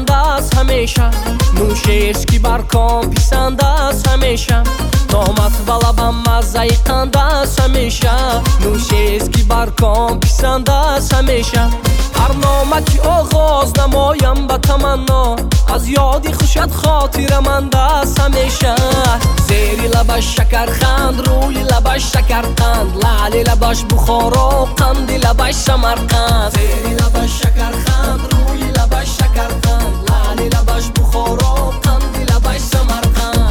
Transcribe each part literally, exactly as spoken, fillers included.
بند است همیشه، نوشه اسکی برکام پیسند است همیشه، دامت و لبم مزه قند است همیشه، نوشه اسکی برکام پیسند است همیشه. هر نامه که آغاز نمایم به تمنا، از یادی خوشت خاطر مند است همیشه. زیری لبش شکرخند، روی لبش شکرقند، لعل لبش بخارا، قند لبش سمرقند. زیری لبش شکرخند، روی لبش شکرقند، لعل لبش بخارا، قند لبش سمرقند.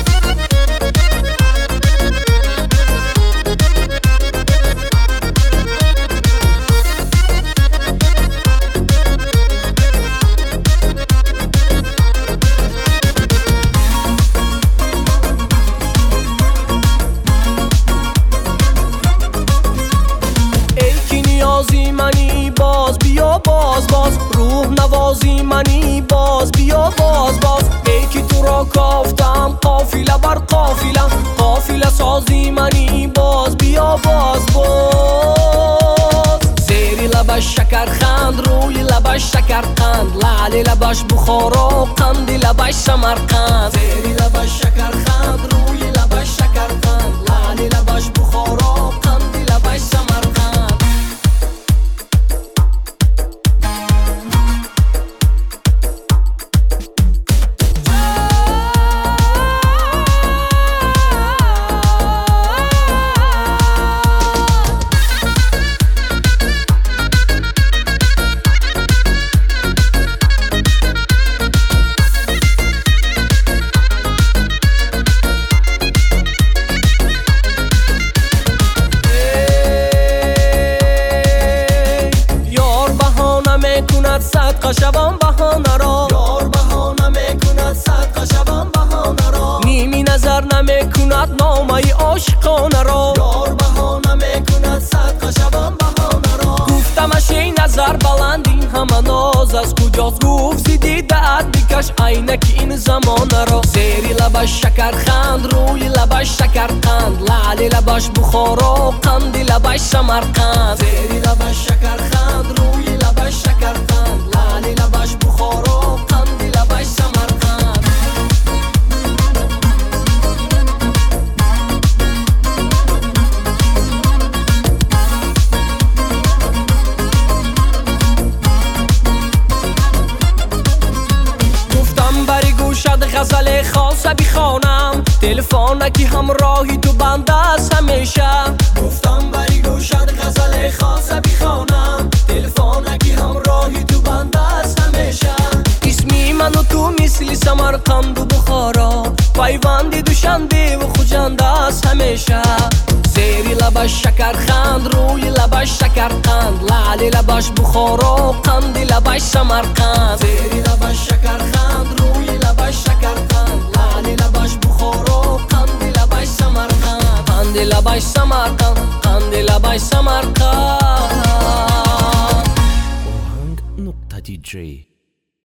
نیازی منی باز بیا باز باز، روح نوازی منی باز بیا باز باز. ای که تو را کافتم قافله بر قافله، قافله سازی منی باز بیا باز باز. زیری لبش شکرخند، روی لبش شکرقند، لعل لبش بخارا، قند لبش سمرقند. زیری لبش شکرخند، روی لبش شکرقند، لعل لبش بخارا، قند لبش سمرقند. صدقه شوم بهانه را، یار بهانه میکند صدقه شوم بهانه را. نیمی نظر نمیکند نامه عاشقانه را، یار بهانه میکند صدقه شوم بهانه را. گفتمش ای نظر بلند این همه ناز از کجاست، گفت زی دیده‌ات بکش عینک این زمانه را. زیری لبش شکرخند، روی لبش شکرقند، لعل لبش بخارا، قند لبش سمرقند. زیری لبش شکرخند، روی لبش شکرقند، لعل لبش بخارا، قند لبش سمرقند. گفتم بری گوشت غزل خاص بخوانم، تلفن که همراهی تو بند است همیشه. گفتم بری گوشت غزل خاص بخوانم، تلفن که همراهی تو بند است همیشه. اسمی من و تو مثل سمرقند و بخارا، پیوند دوشنبه و خوجنده است همیشه. زیری لبش شکرخند، روی لبش شکرقند، لعل لبش بخارا، قند لبش سمرقند. زیری لبش شکرخند، روی لبش شکرقند، لعل لبش بخارا، قند لبش سمرقند. قند لبش سمرقند، قند لبش سمرقند. ohang nokta دی جی